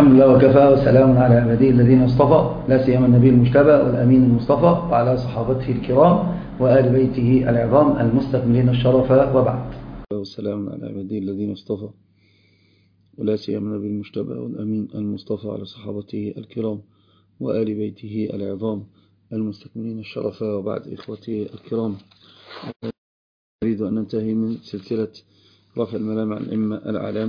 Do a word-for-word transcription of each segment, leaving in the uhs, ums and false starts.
الحمد لله وكفى وسلام على عباده الذين اصطفى، لا سيما النبي المجتبى والأمين المصطفى وعلى صحابته الكرام وآل بيته العظام المستكملين الشرف، وبعد. وسلام على عباده الذين اصطفى ولا سيما النبي المجتبى والأمين المصطفى على صحابته الكرام وآل بيته العظام المستكملين الشرف، وبعد. إخوتي الكرام، نريد أن ننتهي من سلسلة رفع الملام عن الأئمة الأعلام.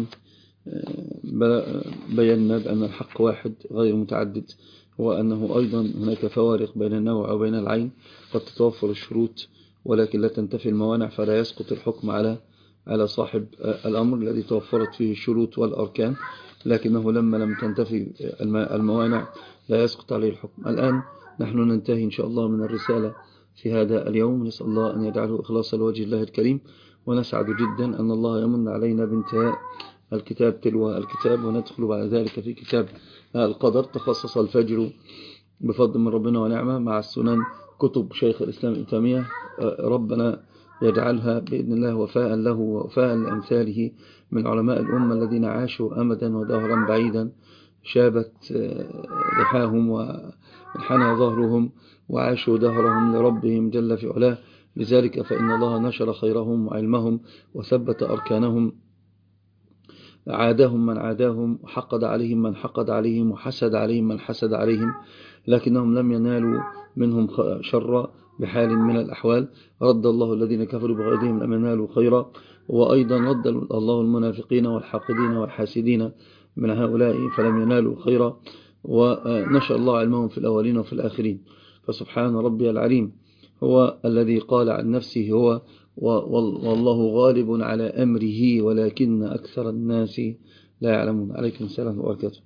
بينا بأن الحق واحد غير متعدد، وأنه أيضا هناك فوارق بين النوع وبين العين. قد تتوفر الشروط ولكن لا تنتفي الموانع، فلا يسقط الحكم على على صاحب الأمر الذي توفرت فيه الشروط والأركان، لكنه لما لم تنتفي الموانع لا يسقط عليه الحكم. الآن نحن ننتهي إن شاء الله من الرسالة في هذا اليوم. نسأل الله أن يجعله إخلاصا لوجه الله الكريم، ونسعد جدا أن الله يمن علينا بانتهاء الكتاب تلو الكتاب، وندخل بعد ذلك في كتاب القدر. تخصص الفجر بفضل من ربنا ونعمة مع السنن، كتب شيخ الإسلام ابن تيمية، ربنا يجعلها بإذن الله وفاء له ووفاء لأمثاله من علماء الأمة الذين عاشوا أمدا ودهرا بعيدا، شابت رحاهم وانحنى ظهرهم وعاشوا دهرهم لربهم جل في علاه. لذلك فإن الله نشر خيرهم وعلمهم وثبت أركانهم، عاداهم من عاداهم وحقد عليهم من حقد عليهم وحسد عليهم من حسد عليهم، لكنهم لم ينالوا منهم شر بحال من الأحوال. رد الله الذين كفروا بغيظهم لم ينالوا خيرا، وأيضا رد الله المنافقين والحاقدين والحاسدين من هؤلاء فلم ينالوا خيرا، ونشأ الله علمهم في الأولين وفي الآخرين. فسبحان ربي العليم هو الذي قال عن نفسه هو والله غالب على أمره ولكن أكثر الناس لا يعلمون. عليكم السلام وبركاته.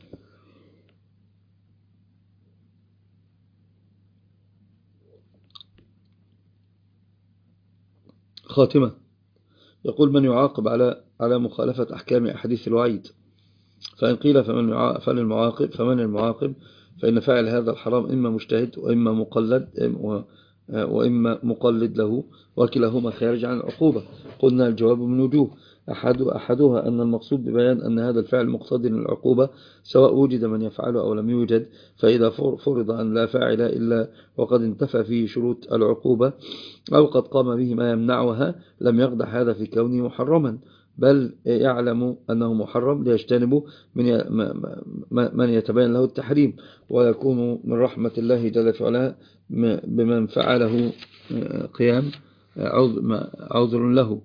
خاتمة. يقول: من يعاقب على على مخالفة أحكام أحاديث الوعيد؟ فإن قيل فمن المعاقب فمن المعاقب فإن فاعل هذا الحرام إما مجتهد وإما مقلد وإما مقلد له، وكلاهما خارج عن العقوبة. قلنا الجواب من وجوه: أحد أحدها أن المقصود ببيان أن هذا الفعل مقتضي للعقوبة سواء وجد من يفعله أو لم يوجد، فإذا فرض أن لا فاعل إلا وقد انتفى فيه شروط العقوبة أو قد قام به ما يمنعها لم يقدح هذا في كونه محرما، بل يعلم أنه محرم ليجتنبه من يتبين له التحريم، ويكون من رحمة الله جل في علاه بمن فعله قيام عذر له.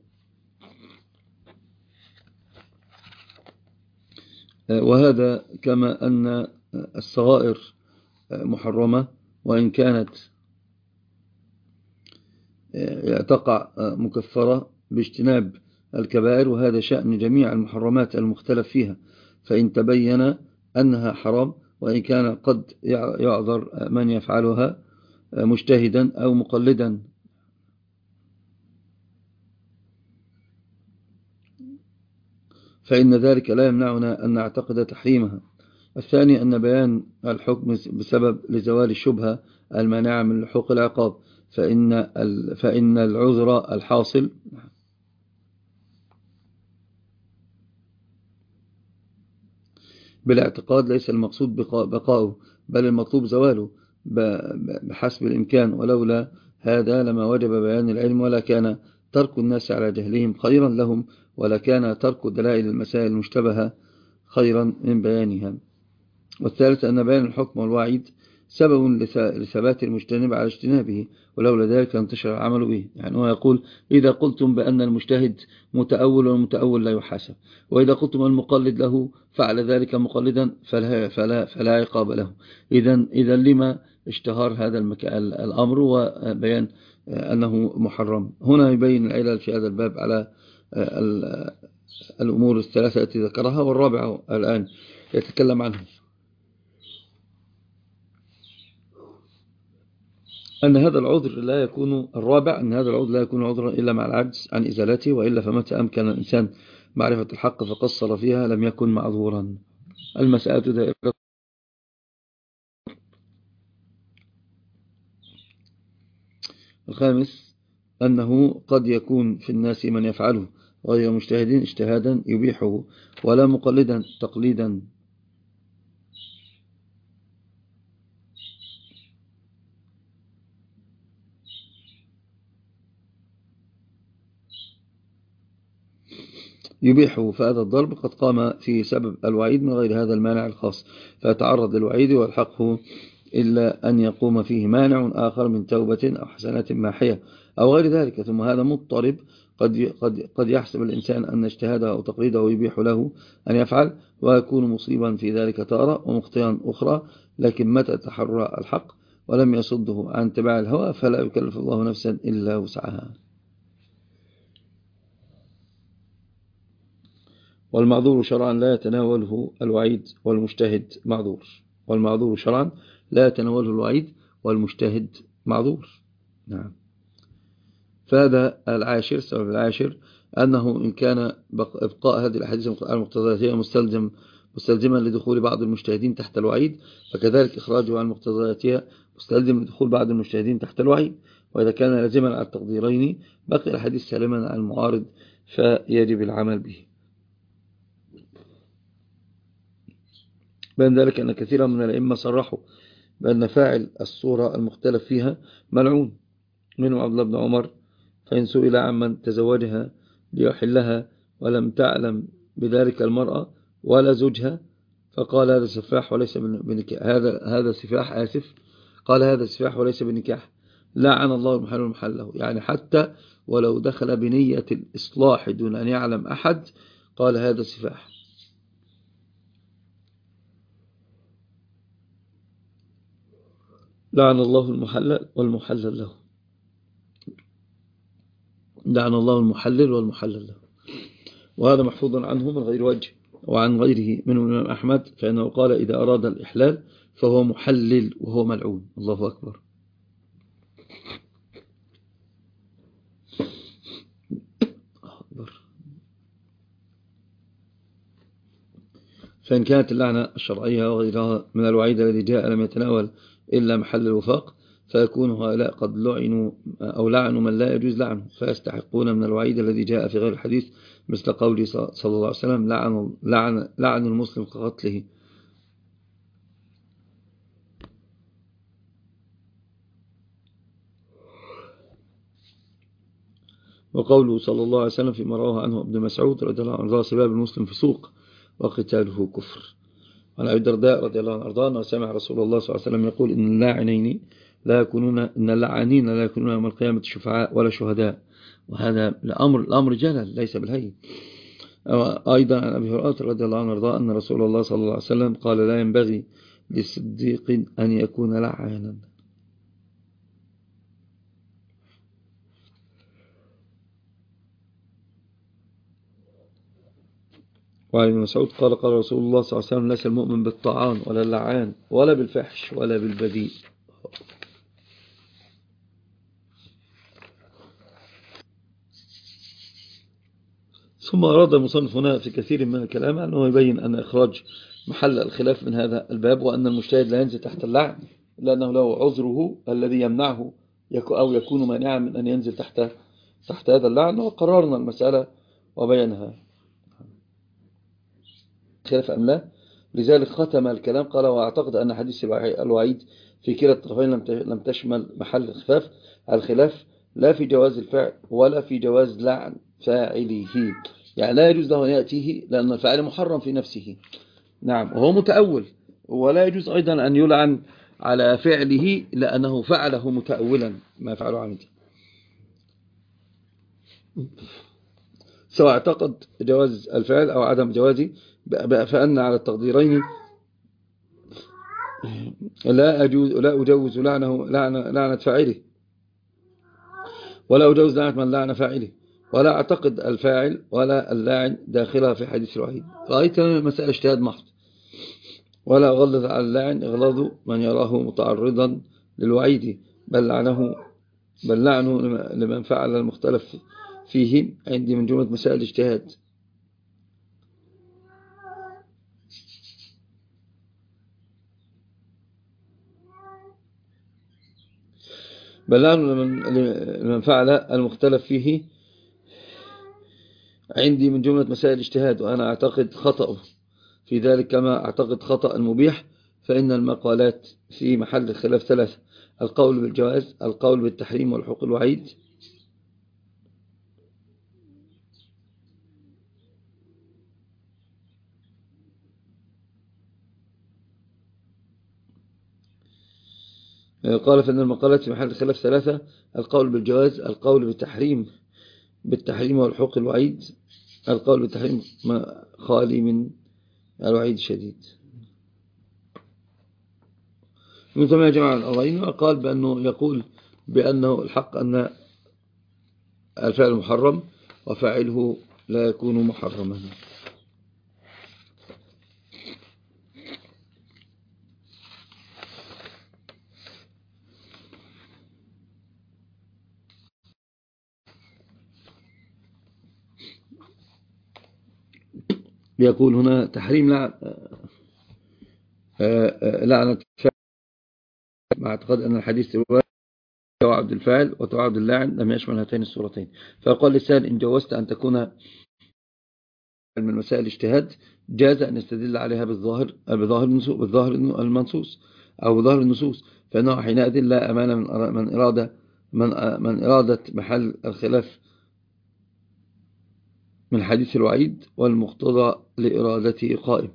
وهذا كما أن الصغائر محرمة وإن كانت تقع مكفرة باجتناب الكبائر، وهذا شأن جميع المحرمات المختلف فيها، فإن تبين أنها حرام وإن كان قد يعذر من يفعلها مجتهدا أو مقلدا. فإن ذلك لا يمنعنا أن نعتقد تحريمها. الثاني أن بيان الحكم بسبب لزوال الشبهة المانعة من لحوق العقاب، فإن فإن العذر الحاصل بالاعتقاد ليس المقصود بقاؤه بل المطلوب زواله بحسب الإمكان، ولولا هذا لما وجب بيان العلم ولا كان ترك الناس على جهلهم خيرا لهم، ولا كان ترك دلائل المسائل المشتبهة خيرا من بيانها. والثالث أن بيان الحكم والوعيد سبب لثبات المجتنب على اجتنابه، ولولا ذلك انتشر العمل به. يعني هو يقول: إذا قلتم بأن المجتهد متأول والمتأول لا يحاسب، وإذا قلتم المقلد له فعل ذلك مقلدا فلا, فلا, فلا عقاب له. إذن, إذن لما اشتهر هذا الأمر وبيان أنه محرم؟ هنا يبين العلل في هذا الباب على الأمور الثلاثة التي ذكرها، والرابعة الآن يتكلم عنها، أن هذا العذر لا يكون الرابع أن هذا العذر لا يكون عذرا إلا مع العجز عن إزالته، وإلا فمتى أمكن الإنسان معرفة الحق فقصر فيها لم يكن معذورا. المسألة دائرة. الخامس أنه قد يكون في الناس من يفعله غير مجتهد اجتهادا يبيحه، ولا مقلدا تقليدا يبيحه، فهذا الضرب قد قام في سبب الوعيد من غير هذا المانع الخاص، فيتعرض للوعيد ويلحقه إلا أن يقوم فيه مانع آخر من توبة أو حسنات ماحية أو غير ذلك. ثم هذا مضطرب، قد قد قد يحسب الإنسان أن اجتهاده أو تقليده يبيح له أن يفعل، ويكون مصيبا في ذلك تارة ومخطئا أخرى. لكن متى تحرى الحق ولم يصده عن اتباع الهوى فلا يكلف الله نفسا إلا وسعها. والمعذور شرعا لا يتناوله الوعيد والمجتهد معذور. والمعذور شرعا لا يتناوله الوعيد والمجتهد معذور. نعم. فهذا العاشر، السبب العاشر أنه إن كان إبقاء هذه الأحاديث المقتضياتية مستلزم مستلزما لدخول بعض المجتهدين تحت الوعيد، فكذلك إخراجه عن المقتضياتية مستلزم لدخول بعض المجتهدين تحت الوعيد. وإذا كان لازما على التقديرين بقي الحديث سالما عن المعارض فيجب العمل به. بين ذلك أن كثيرا من الأئمة صرحوا بأن فاعل الصورة المختلف فيها ملعون، منهم عبد الله بن عمر، فإن سئل عمن تزوجها ليحلها ولم تعلم بذلك المرأة ولا زوجها فقال هذا سفاح وليس بنكاح. هذا هذا سفاح آسف قال هذا سفاح وليس بنكاح. لعن الله المحل والمحل له، يعني حتى ولو دخل بنية الإصلاح دون أن يعلم أحد قال هذا سفاح. لعن الله المحلل والمحلل له. لعن الله المحلل والمحلل له. وهذا محفوظ عنه من غير وجه وعن غيره منه الإمام أحمد، فإنه قال إذا أراد الإحلال فهو محلل وهو ملعون. الله أكبر. فإن كانت اللعنة الشرعية وغيرها من الوعيد الذي جاء لم يتناول إلا محل الوفاق فيكون هؤلاء قد لعنوا أو لعنوا من لا يجوز لعنه، فيستحقون من الوعيد الذي جاء في غير الحديث، مثل قوله صلى الله عليه وسلم لعن, لعن, لعن المسلم كقتله. وقوله صلى الله عليه وسلم فيما رواه عنه ابن مسعود رضي الله عنه سباب المسلم فسوق وقتاله كفر. عن أبي الدرداء رضي الله عنه أرضاه أنه سمع رسول الله صلى الله عليه وسلم يقول إن اللاعنين لا يكونون إن اللعانين لا يكونون يوم القيامة شفعاء ولا شهداء. وهذا الأمر الأمر جلل ليس بالهين. أيضا عن أبي هريرة رضي الله عنه أرضاه أن رسول الله صلى الله عليه وسلم قال لا ينبغي للصديق أن يكون لعانا. وعن ابن مسعود قال قال رسول الله صلى الله عليه وسلم ليس المؤمن بالطعان ولا اللعان ولا بالفحش ولا بالبذيء. ثم أراد المصنف هنا في كثير من الكلام أنه يبين أن إخراج محل الخلاف من هذا الباب، وأن المجتهد لا ينزل تحت اللعن لأنه له عذره الذي يمنعه أو يكون مانعا من أن ينزل تحت تحت هذا اللعن. وقررنا المسألة وبينها خلاف أم لا. لذلك ختم الكلام قال وأعتقد أن حديث الوعيد في كلا الطرفين لم تشمل محل الخلاف الخلاف لا في جواز الفعل ولا في جواز لعن فاعله، يعني لا يجوز له أن يأتيه لأن الفاعل محرم في نفسه. نعم، وهو متأول، ولا يجوز أيضا أن يلعن على فعله لأنه فعله متأولا ما فعله عمدا، سواء اعتقد جواز الفعل أو عدم جوازه. فأن على التقديرين لا أجوز لا أجوز لعنه لعنة, لعنة فاعله ولا أجوز لعنة من لعن فاعله، ولا أعتقد الفاعل ولا اللاعن داخلها في حديث الوعيد. رأيت مسألة اجتهاد محض، ولا أغلظ على اللاعن إغلاظ من يراه متعرضا للوعيد، بل لعنه بل لعنه لمن فعل المختلف فيه عندي من جملة مسائل الاجتهاد. بل لعنه لمن فعل المختلف فيه عندي من جملة مسائل الاجتهاد، وأنا أعتقد خطأه في ذلك كما أعتقد خطأ المبيح. فإن المقالات في محل الخلاف ثلاثة: القول بالجواز، القول بالتحريم والحق الوعيد. قال فإن المقالات في محل خلاف ثلاثة: القول بالجواز، القول بالتحريم بالتحريم والحق الوعيد، القول بالتحريم خالي من الوعيد الشديد. من ثم جمع الأمرين، وقال بأنه يقول بأنه الحق أن الفعل محرم وفاعله لا يكون محرما. يقول هنا تحريم لعنة مع اعتقاد أن الحديث توعد الفاعل وتوعد اللاعن لم يشمل هاتين الصورتين. فقال للسائل: إن جوزت أن تكون من مسائل الاجتهاد جاز أن يستدل عليها بالظاهر بظاهر بالظاهر المنصوص أو بظاهر النصوص، فإنه حينئذ لا أمانة من إرادة من من إرادة محل الخلاف من حديث الوعيد والمقتضى لإرادته قائم.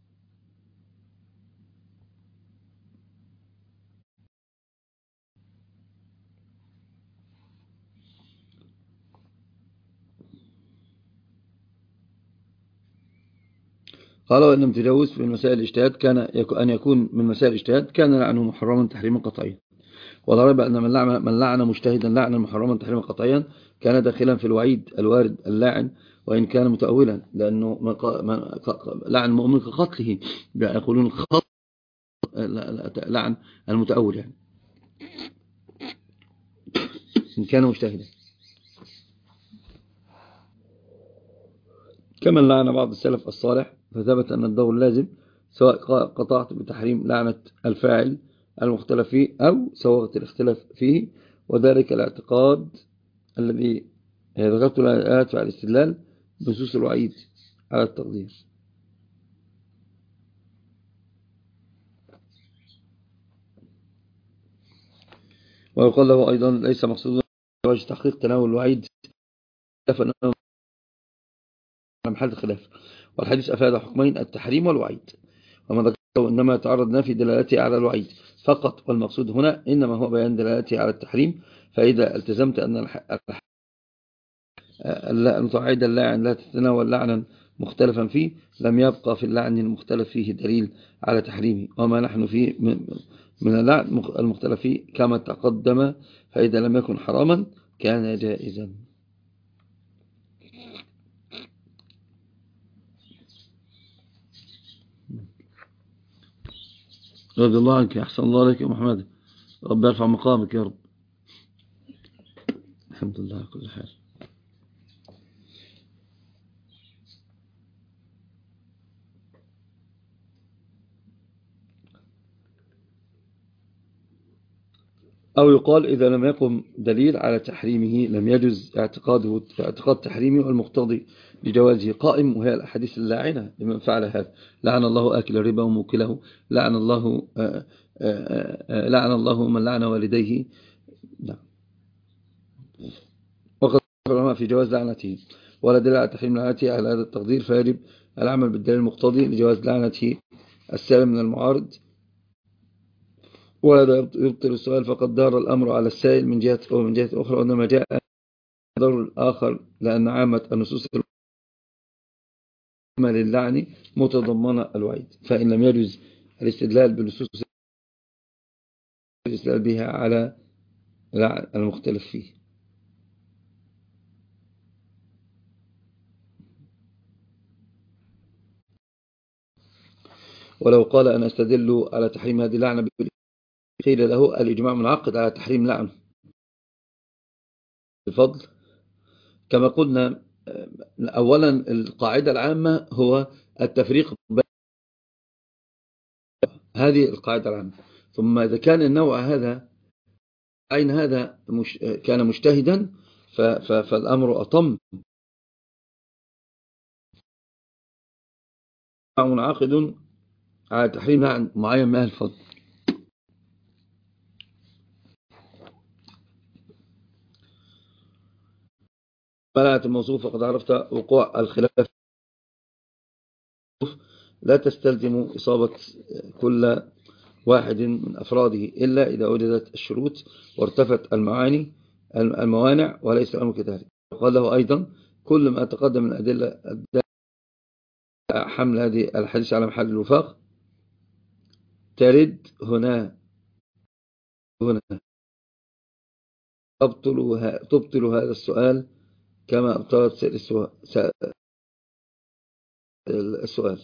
قالوا إن تجاوز في مسائل الاجتهاد كان أن يكون من مسائل الاجتهاد كان لعنه محرما تحريما قطعيا، وضرب أن من لعن, من لعن مجتهدا لعنا محرما تحريما قطعيا كان داخلا في الوعيد الوارد اللاعن وإن كان متأولا، لأنه لعن المؤمن كقتله، يقولون خط لعن المتأول يعني إن كان مجتهدا، كما لعن بعض السلف الصالح فثبت أن الدور لازم سواء قطعت بتحريم لعنة الفاعل المختلف فيه أو سوغت الاختلاف فيه، وذلك الاعتقاد الذي ذكرت الآيات على الاستدلال بنصوص الوعيد على التقدير. ويقال له أيضا ليس مقصودا وجه تحقيق تناول الوعيد فإنه محل الخلاف، والحديث أفاد حكمين: التحريم والوعيد، وما ذكره إنما تعرض نافي دلالته على الوعيد فقط، والمقصود هنا إنما هو بيان دلالته على التحريم. فإذا التزمت أن المتوعد اللاعن لا تتناول لعنا مختلفا فيه لم يبقى في اللعن المختلف فيه دليل على تحريمه، وما نحن فيه من اللعن المختلف فيه كما تقدم، فإذا لم يكن حراما كان جائزا. رضي الله عنك، أحسن الله عليك يا محمد، رب يرفع مقامك يا رب. الحمد لله على كل حال. أو يقال إذا لم يقم دليل على تحريمه لم يجوز اعتقاده اعتقاد تحريمه والمقتضي لجوازه قائم، وهي الأحاديث اللاعنة لمن فعل هذا: لعن الله آكل الربا وموكله، لعن الله آآ آآ لعن الله من لعن والديه. نعم. وقد العلماء في جواز لعنته، ولا دليل على تحريم لعنته على هذا التقدير، فيجب العمل بالدليل المقتضي لجواز لعنته السالم من المعارض، وهذا يبطل السؤال، فقد دار الأمر على السائل من جهة أو من جهة أخرى، وإنما جاء ضرر الآخر لأن عامة النصوص للعن متضمنة الوعيد، فإن لم يجوز الاستدلال بالنصوص الاستدلال بها على المختلف فيه. ولو قال أنا أستدل على تحريم هذه اللعنة قيل له الإجماع منعقد على تحريم لعنه بفضل، كما قلنا أولا القاعدة العامة هو التفريق بين هذه القاعدة العامة، ثم إذا كان النوع هذا أين هذا مش كان مجتهدا فالأمر أطم منعقد على تحريم لعن معين من أهل الفضل. فلعنة الموصوف فقد عرفت وقوع الخلاف لا تستلزم إصابة كل واحد من أفراده إلا إذا وجدت الشروط وارتفت المعاني الموانع وليس الأمر كذلك. قال له أيضا كل ما تقدم من أدلة حمل هذه الحديث على محل الوفاق ترد هنا هنا تبطل, تبطل هذا السؤال كما أبطلت سائر السؤال.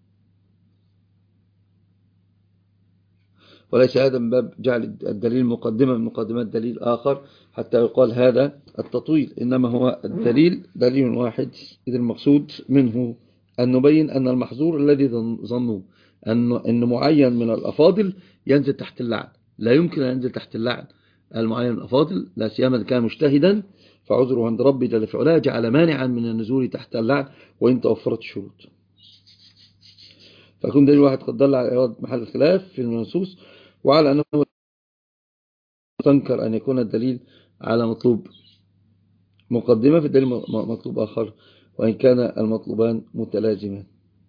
وليس هذا من باب جعل الدليل مقدمة من مقدمات دليل آخر حتى يقال هذا التطويل، إنما هو الدليل دليل واحد، إذ المقصود منه أن نبين أن المحظور الذي ظنوه أن معين من الأفاضل ينزل تحت اللعن، لا يمكن أن ينزل تحت اللعن المعين من الأفاضل، لا سيما إذا كان مجتهدا فعذره عند ربي جل في علاه جعل مانعا من النزول تحت اللعن وإن توفرت الشروط. فكون دليل واحد قد دل على إرادة محل الخلاف في النصوص، وعلى أنه تنكر أن يكون الدليل على مطلوب مقدمة في الدليل مطلوب آخر وإن كان المطلوبان متلازمان.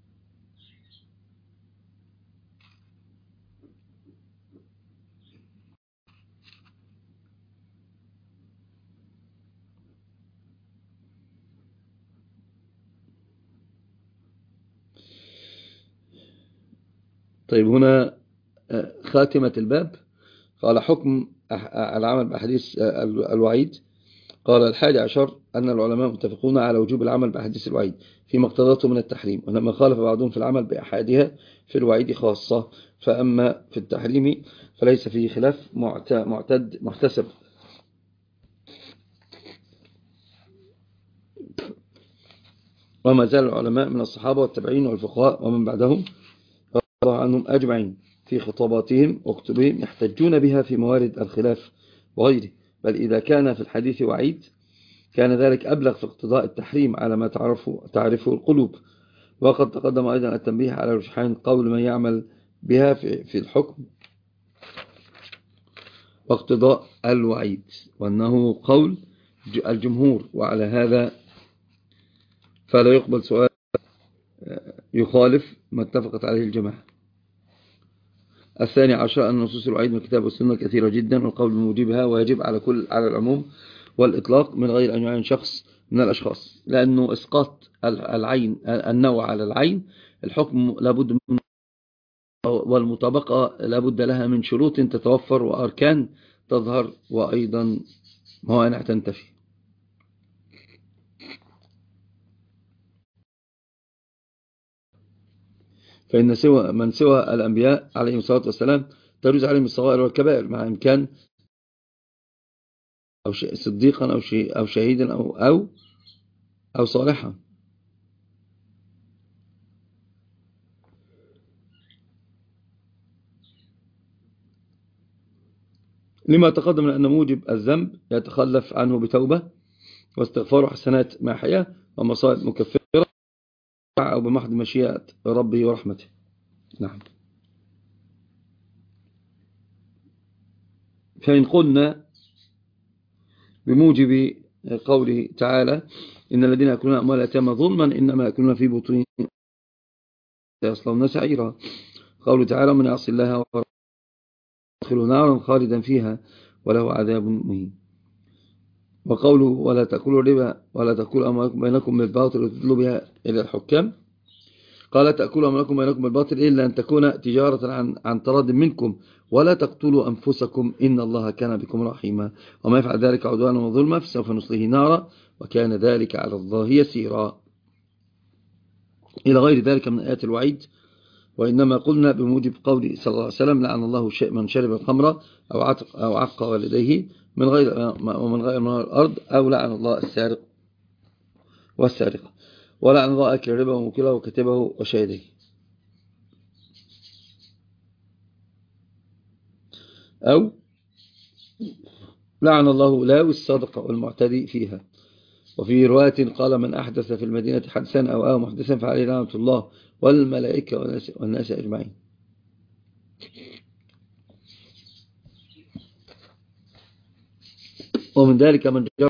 طيب هنا خاتمة الباب. قال حكم العمل بأحاديث الوعيد. قال الحادي عشر أن العلماء متفقون على وجوب العمل بأحاديث الوعيد فيما اقتضته من التحريم، ولما خالف بعضهم في العمل بأحادها في الوعيد خاصة، فأما في التحريم فليس فيه خلاف معتد محتسب. وما زال العلماء من الصحابة والتابعين والفقهاء ومن بعدهم الله عنهم أجمعين في خطاباتهم وكتبهم يحتجون بها في موارد الخلاف وغيره، بل إذا كان في الحديث وعيد كان ذلك أبلغ في اقتضاء التحريم على ما تعرفه, تعرفه القلوب. وقد تقدم أيضا التنبيه على رجحان قول من يعمل بها في, في الحكم واقتضاء الوعيد، وأنه قول الجمهور، وعلى هذا فلا يقبل سؤال يخالف ما اتفقت عليه الجماعة. الثاني عشر أن نصوص الوعيد من الكتاب والسنة كثيرة جدا، والقول بموجبها واجب على كل على العموم والإطلاق من غير أن يعين شخص من الأشخاص، لأنه إسقاط العين النوع على العين الحكم لابد من، والمطابقة لابد لها من شروط تتوفر وأركان تظهر وأيضا موانع تنتفي. فإن سوى من سوى الأنبياء عليهم الصلاة والسلام تجوز عليهم الصغائر والكبائر مع إمكان أو صديقا أو أو شهيدا أو أو أو صالحا، لما تقدم أن موجب الذنب يتخلف عنه بتوبة واستغفار حسنات مع حياة ومصائب مكفرة أو بمحض مشيئة ربه ورحمته. نعم. فإن قلنا بموجب قوله تعالى إن الذين يأكلون أموال اليتامى ظلما إنما يأكلون في بطونهم سيصلون سعيرا، قوله تعالى من يعص الله ورسوله يدخل نارا خالدا فيها وله عذاب مهين. وقوله ولا تأكلوا الربا ولا تأكلوا أموالكم بينكم بالباطل وتدلوا بها إلى الحكام، قال تأكلوا أموالكم بينكم بالباطل إلا أن تكون تجارة عن عن تراض منكم ولا تقتلوا أنفسكم إن الله كان بكم رحيما وما يفعل ذلك عدوانا وظلما فسوف نصليه نارا وكان ذلك على الله يسيرا، إلى غير ذلك من آيات الوعيد. وإنما قلنا بموجب قول صلى الله عليه وسلم لعن الله من شرب الخمر أو عتق أو عق والديه من غير ومن غير من الأرض، أو لعن الله السارق والسارقة، ولعن الله أكل الربا وموكله وكتبه وشاهده، أو لعن الله لاوي الصدقة والمعتدي فيها. وفي رواية قال من أحدث في المدينة حدثا أو آوى محدثا فعليه لعنة الله والملائكة والناس أجمعين. ومن ذلك من جرى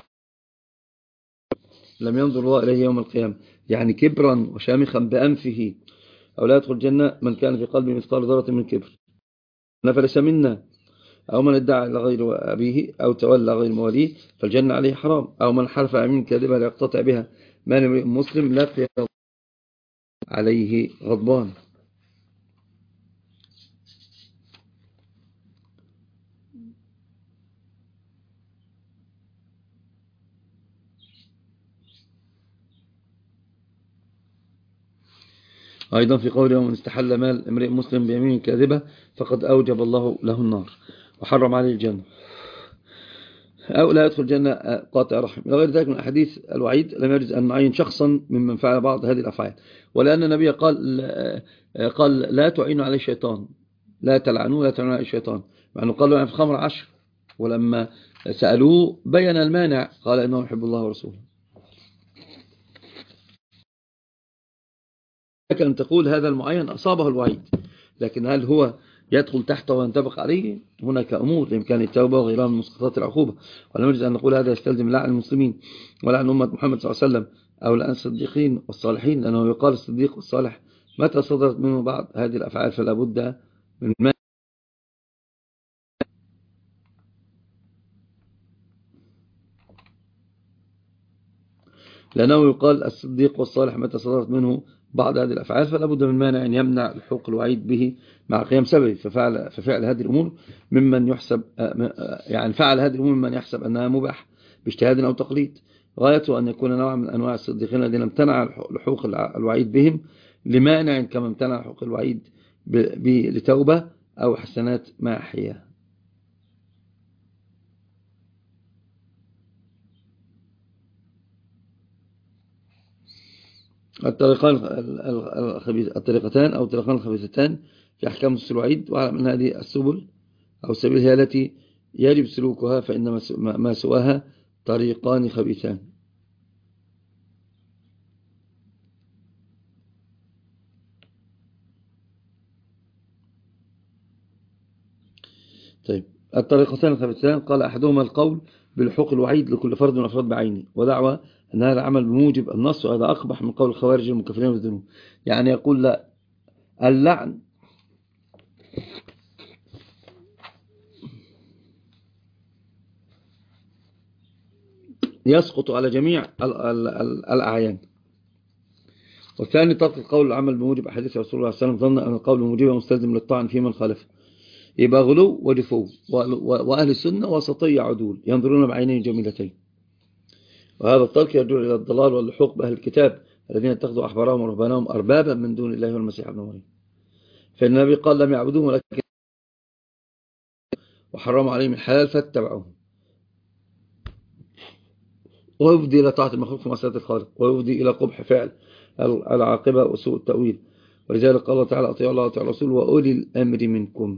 لم ينظر الله إليه يوم القيامة، يعني كبرا وشامخا بأنفه، أو لا يدخل الجنة من كان في قلبه مثقال ذرة من كبر. فليس منا، أو من ادعى لغير أبيه أو تولى غير مواليه فالجنة عليه حرام، أو من حلف يمين كاذبة ليقتطع بها مال امرئ مسلم لقي عليه غضبان. أيضا في قوله ومن استحل مال امرئ مسلم بيمين كاذبة فقد أوجب الله له النار وحرم عليه الجنة، أو لا يدخل الجنة قاطع رحم. إلى غير ذلك من أحاديث الوعيد لم يجوز أن نعين شخصا ممن فعل بعض هذه الأفعال، ولأن النبي قال قال لا تعينوا عليه الشيطان، لا تلعنوه لا تعينوا عليه الشيطان، مع أنه قال له في الخمر عشر، ولما سألوه بين المانع قال إنه يحب الله ورسوله. لك أن تقول هذا المعين أصابه الوعيد، لكن هل هو يدخل تحته وينطبق عليه؟ هناك أمور بإمكان التوبة وغيرها من مسقطات العقوبة، ولا نجد أن نقول هذا يستلزم لعن المسلمين ولعن أمة محمد صلى الله عليه وسلم أو لعن الصديقين والصالحين، لأنه يقال الصديق والصالح متى صدرت منه بعض هذه الأفعال فلا بد من ما لأنه يقال الصديق والصالح متى صدرت منه بعض هذه الأفعال فلا بد من مانع يمنع الحق الوعيد به مع قيام سببه، ففعل, ففعل هذه الأمور ممن يحسب يعني فعل هذه الأمور ممن يحسب أنها مباح باجتهاد أو تقليد، غايته أن يكون نوع من أنواع الصديقين الذين امتنع الحقوق الوعيد بهم لمانع كما امتنع حقوق الوعيد لتوبة أو حسنات ماحية. الطريقان الطريقتان أو الطريقان الخبيثتان في أحكام الوعيد، وعلى أن هذه السبل أو السبيل هي التي يجب سلوكها، فإن ما سواها طريقان خبيثان. طيب الطريقتان الخبيثتان قال أحدهما القول بالحق الوعيد لكل فرد من أفراد بعينه ودعوة أن هذا عمل بموجب النص، وهذا أقبح من قول الخوارج المكفرين بالذنوب، يعني يقول لا اللعن يسقط على جميع الأعيان. والثاني ترك القول العمل بموجب أحاديث رسول الله صلى الله عليه وسلم ظن أن القول بموجبه مستلزم للطعن في من خالفه، يبقى غلو ودفو. وأهل السنة وسطية عدول ينظرون بعينين جميلتين، وهذا الترك يدل إلى الضلال واللحوق بأهل الكتاب الذين اتخذوا أحبارهم ورهبانهم أربابا من دون الله والمسيح ابن مريم، فإن النبي قال لم يعبدوه ولكن وحرموا عليهم الحلال فاتبعوه، ويفضي إلى طاعة المخلوق في معصية الخالق، ويفضي إلى قبح فعل العاقبة وسوء التأويل. ولذلك قال الله تعالى أطيعوا الله وأطيعوا الرسول وأولي الأمر منكم.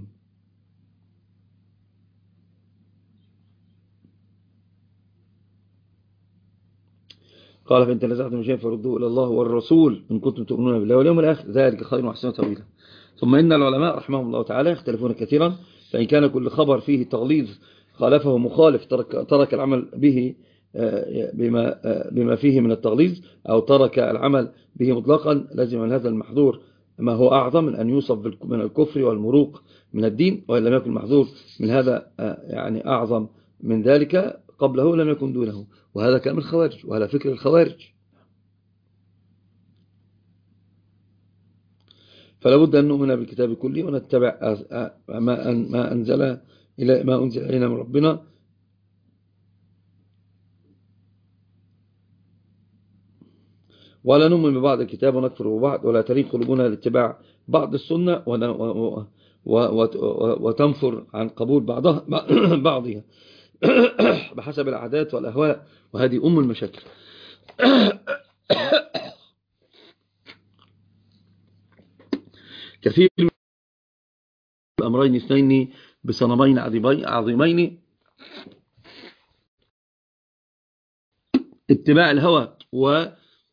قال فإن تنازعتم شيئا فردوه إلى الله والرسول إن كنتم تؤمنون بالله واليوم الآخر ذلك خير وأحسن تأويلا. ثم إن العلماء رحمهم الله تعالى يختلفون كثيرا، فإن كان كل خبر فيه تغليظ خالفه مخالف ترك, ترك العمل به بما, بما فيه من التغليظ، أو ترك العمل به مطلقا، لازم من هذا المحظور ما هو أعظم من أن يوصف من الكفر والمروق من الدين، وإن لم يكن المحظور من هذا يعني أعظم من ذلك قبله لم يكن دونه، وهذا كلام الخوارج وهذا فكر الخوارج. فلا بد أن نؤمن بالكتاب كله ونتبع ما أنزل إلى ما أنزل إلينا من ربنا، ولا نؤمن ببعض الكتاب ونكفر ببعض، ولا تلين قلوبنا لاتباع بعض السنة وتنفر عن قبول بعضها بعضها بحسب العادات والأهواء، وهذه أم المشاكل. كثير من الأمرين اثنين بصنمين عظيمين، اتباع الهوى وعلى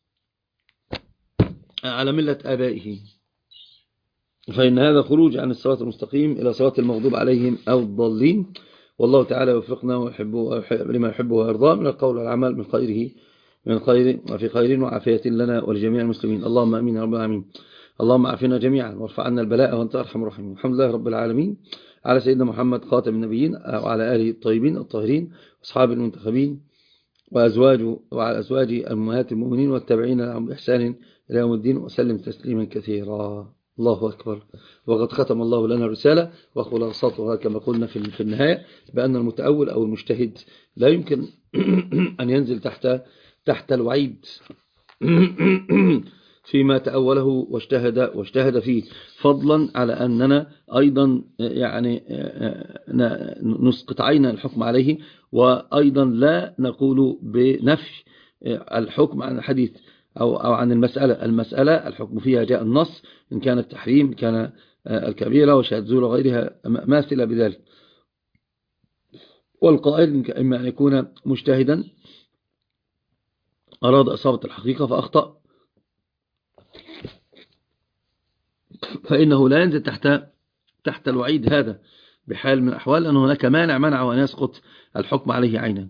ملة آبائه، فإن هذا خروج عن الصراط المستقيم إلى صراط المغضوب عليهم أو الضالين. والله تعالى يوفقنا ويحبه لما يحبه ويرضاه من القول والعمل من خيره من خير وفي خير وعافية لنا ولجميع المسلمين. اللهم آمين يا رب العالمين. اللهم عافنا جميعا وارفع عنا البلاء وانت أرحم الراحمين. الحمد لله رب العالمين. على سيدنا محمد خاتم النبيين وعلى آله الطيبين الطاهرين أصحاب المنتخبين وأزواجه وعلى أزواج أمهات المؤمنين والتابعين لهم بإحسان إلى يوم الدين وسلم تسليما كثيرا. الله أكبر. وقد ختم الله لنا الرسالة وخلاصتها كما قلنا في النهاية بأن المتأول أو المجتهد لا يمكن أن ينزل تحت تحت الوعيد فيما تأوله واجتهد واجتهد فيه، فضلا على أننا أيضا يعني نسقط عين الحكم عليه، وأيضا لا نقول بنفي الحكم عن الحديث أو أو عن المسألة. المسألة الحكم فيها جاء النص، إن كان التحريم كان الكبيرة وشهادة زور وغيرها ماثلة بذلك. والقائل إما أن يكون مجتهدا أراد إصابة الحقيقة فأخطأ، فإنه لا ينزل تحت تحت الوعيد هذا بحال من الأحوال، لأن هناك مانع منعه أن يسقط الحكم عليه عينا.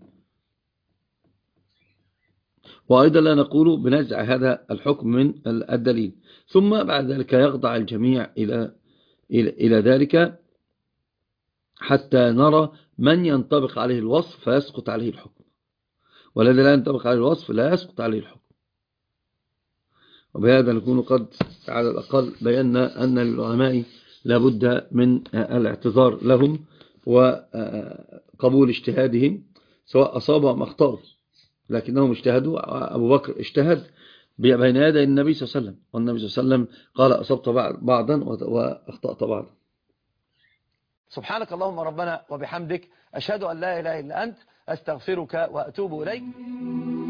وأيضا لا نقول بنزع هذا الحكم من الدليل. ثم بعد ذلك يخضع الجميع إلى إلى إلى ذلك حتى نرى من ينطبق عليه الوصف فيسقط عليه الحكم، والذي لا ينطبق عليه الوصف لا يسقط عليه الحكم. وبهذا نكون قد على الأقل بينا أن للعلماء لابد من الاعتذار لهم وقبول اجتهادهم سواء أصابوا أم أخطأوا، لكنهم اجتهدوا. أبو بكر اجتهد بين يدي النبي صلى الله عليه وسلم، والنبي صلى الله عليه وسلم قال أصبت بعضا وأخطأت بعضا. سبحانك اللهم ربنا وبحمدك، أشهد أن لا إله إلا أنت، أستغفرك وأتوب إليك.